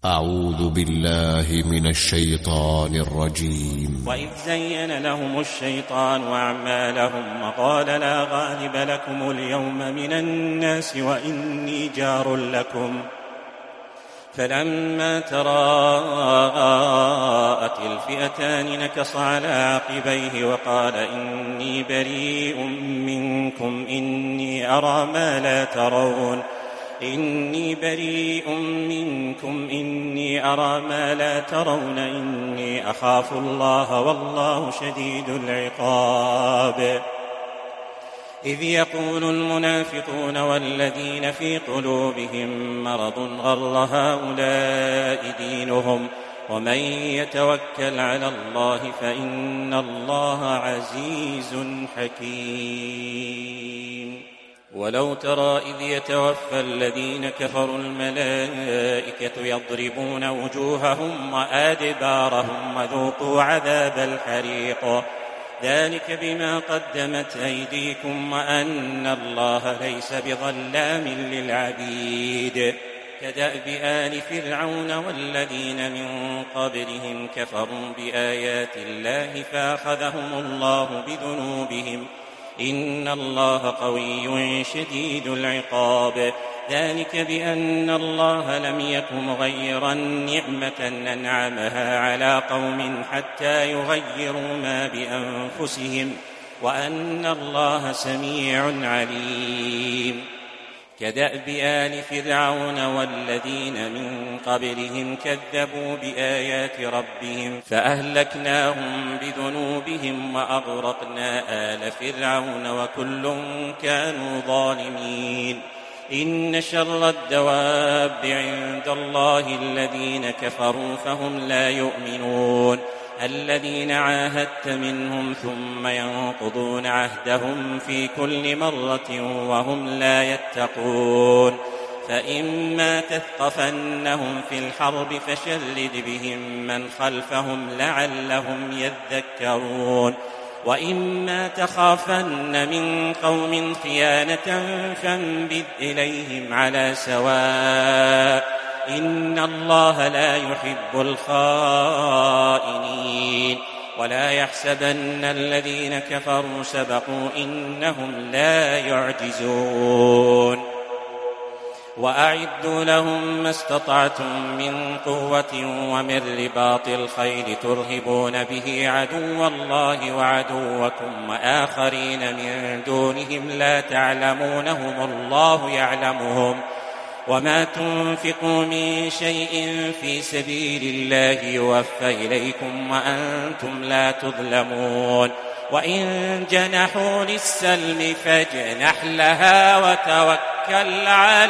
أعوذ بالله من الشيطان الرجيم. وإذ زين لهم الشيطان أعمالهم وقال لا غالب لكم اليوم من الناس وإني جار لكم فلما تراءت الفئتان نكص على عقبيه وقال إني بريء منكم إني أرى ما لا ترون إني أخاف الله والله شديد العقاب. إذ يقول المنافقون والذين في قلوبهم مرض غر هؤلاء دينهم ومن يتوكل على الله فإن الله عزيز حكيم. ولو ترى إذ يتوفى الذين كفروا الملائكة يضربون وجوههم وأدبارهم وذوقوا عذاب الحريق ذلك بما قدمت أيديكم وأن الله ليس بظلام للعبيد. كدأب آل فرعون والذين من قبلهم كفروا بآيات الله فأخذهم الله بذنوبهم إن الله قوي شديد العقاب. ذلك بأن الله لم يك مغيرا نعمة أنعمها على قوم حتى يغيروا ما بأنفسهم وأن الله سميع عليم. كدأب آل فرعون والذين من قبلهم كذبوا بآيات ربهم فأهلكناهم بذنوبهم وأغرقنا آل فرعون وكل كانوا ظالمين. إن شر الدواب عند الله الذين كفروا فهم لا يؤمنون الذين عاهدت منهم ثم ينقضون عهدهم في كل مرة وهم لا يتقون. فإما تثقفنهم في الحرب فشرد بهم من خلفهم لعلهم يذكرون وإما تخافن من قوم خيانة فانبذ إليهم على سواء إن الله لا يحب الخائنين. ولا يحسبن الذين كفروا سبقوا إنهم لا يعجزون. وأعدوا لهم ما استطعتم من قوة ومن رباط الخيل ترهبون به عدو الله وعدوكم وآخرين من دونهم لا تعلمونهم الله يعلمهم وما تنفقوا من شيء في سبيل الله يوفى إليكم وأنتم لا تظلمون. وإن جنحوا للسلم فاجنح لها وتوكل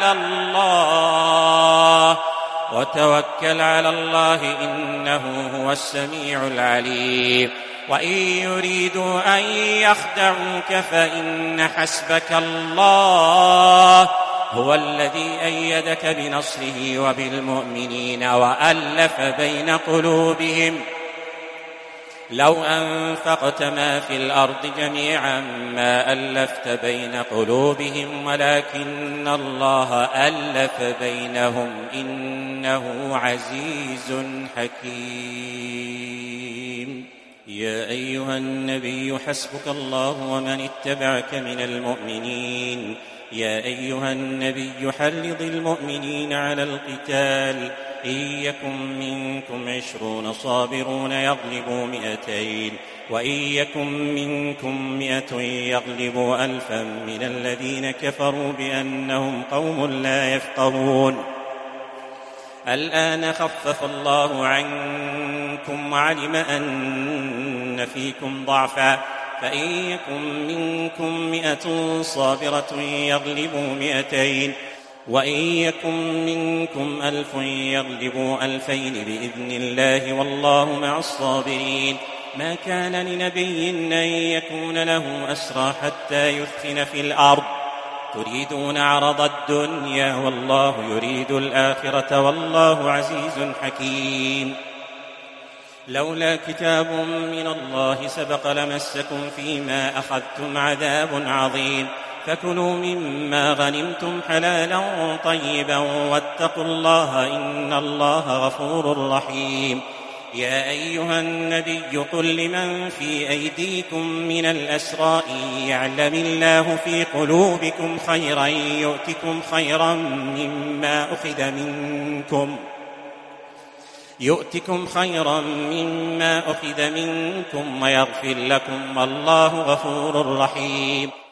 على الله إنه هو السميع العليم. وإن يريدوا أن يخدعوك فإن حسبك الله هو الذي أيدك بنصره وبالمؤمنين وألف بين قلوبهم لو أنفقت ما في الأرض جميعا ما ألفت بين قلوبهم ولكن الله ألف بينهم إنه عزيز حكيم. يا أيها النبي حسبك الله ومن اتبعك من المؤمنين. يا أيها النبي حرض المؤمنين على القتال إن يكن منكم 20 صابرون يغلبوا 200 وإن يكن منكم 100 يغلبوا 1000 من الذين كفروا بأنهم قوم لا يفقهون. الآن خفف الله عنكم وعلم أن فيكم ضعفا فإن يكن منكم 100 صابرة يغلبوا 200 وإن يكن منكم 1000 يغلبوا 2000 بإذن الله والله مع الصابرين. ما كان لنبي أن يكون له أسرى حتى يثخن في الأرض تريدون عرض الدنيا والله يريد الآخرة والله عزيز حكيم. لولا كتاب من الله سبق لمسكم فيما أخذتم عذاب عظيم فكلوا مما غنمتم حلالا طيبا واتقوا الله إن الله غفور رحيم. يا أيها النبي قل لمن في أيديكم من الأسرى إن يعلم الله في قلوبكم خيرا يؤتكم خيرا مما أخذ منكم ويغفر لكم والله غفور رحيم.